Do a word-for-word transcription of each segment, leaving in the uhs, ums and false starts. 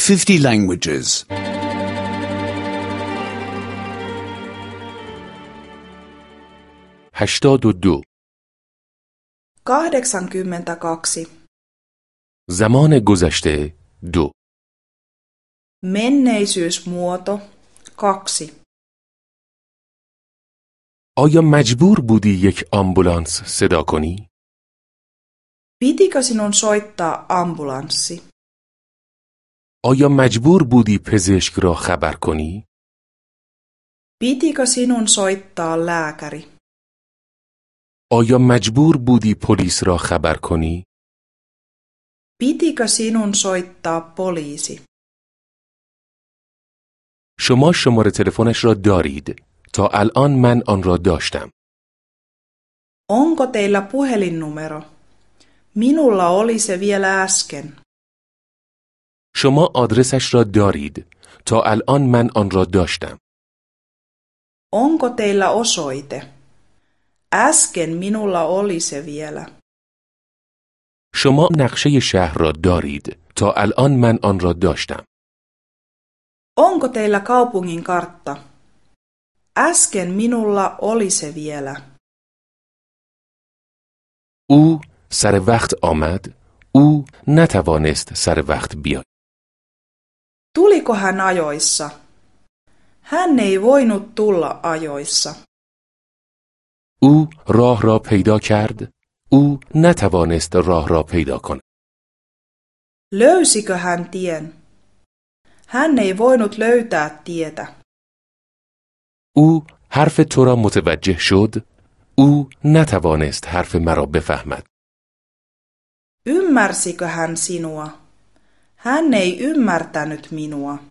fifty languages. هشتاد و دو. kahdeksankymmentäkaksi. زمان گذشته دو. Menneisyysmuoto kaksi. آیا مجبور بودی یک آمبولانس صدا کنی؟ Pitikö sinun soittaa ambulanssi? آیا مجبور بودی پزشک را خبر کنی؟ Pitikö sinun soittaa lääkäri? آیا مجبور بودی پلیس را خبر کنی؟ Pitikö sinun soittaa poliisi? شما شماره تلفنش را دارید. تا الان من آن را داشتم. Onko teillä puhelinnumero? Minulla oli se vielä äsken. شما آدرسش را دارید. تا الان من آن را داشتم. Onko teillä osoite? Äsken minulla oli se vielä. شما نقشه شهر را دارید. تا الان من آن را داشتم. Onko teillä kaupungin kartta? Äsken minulla oli se vielä. او سر وقت آمد. او نتوانست سر وقت بیاید. Tuliko hän ajoissa? Hän ei voinut tulla ajoissa. او راه را پیدا کرد. او نتوانست راه را پیدا کند. Löysikö hän tien? Hän ei voinut löytää tietä. او حرف تو را متوجه شد. او نتوانست حرف مرا بفهمد. Ymmärsikö hän sinua? Hän ei ymmärtänyt minua.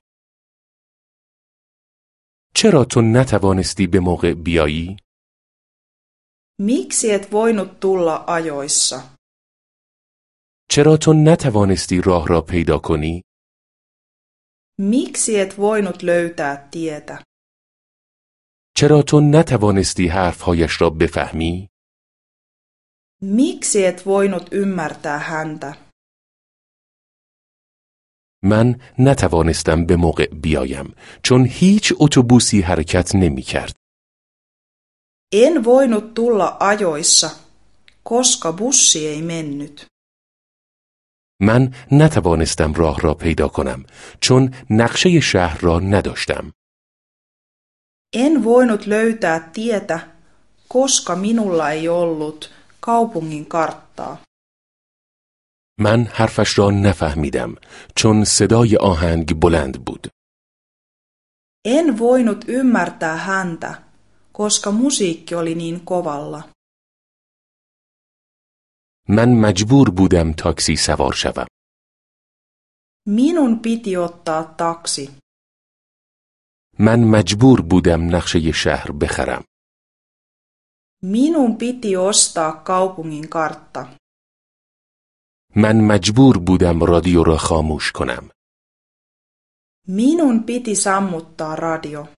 چرا تو نتوانستی به موقع بیایی؟ Miksi et voinut tulla ajoissa? چرا تو نتوانستی راه را پیدا کنی؟ Miksi et voinut löytää tietä? چرا تو نتوانستی حرفهایش را بفهمی؟ Miksi et voinut ymmärtää häntä? من نتوانستم به موقع بیایم چون هیچ اتوبوسی حرکت نمی کرد. En voinut tulla ajoissa, koska bussi ei mennyt. من نتوانستم راه را پیدا کنم چون نقشه شهر را نداشتم. En voinut löytää tietä, koska minulla ei ollut kaupungin karttaa. من حرفش را نفهمیدم چون صدای آهنگ بلند بود. En voinut ymmärtää häntä, koska musiikki oli niin kovalla. من مجبور بودم تاکسی سوار شوم. Minun piti ottaa taksi. من مجبور بودم نقشه شهر بخرم. Minun piti ostaa kaupungin kartta. من مجبور بودم رادیو را خاموش کنم. Minun piti sammuttaa radio.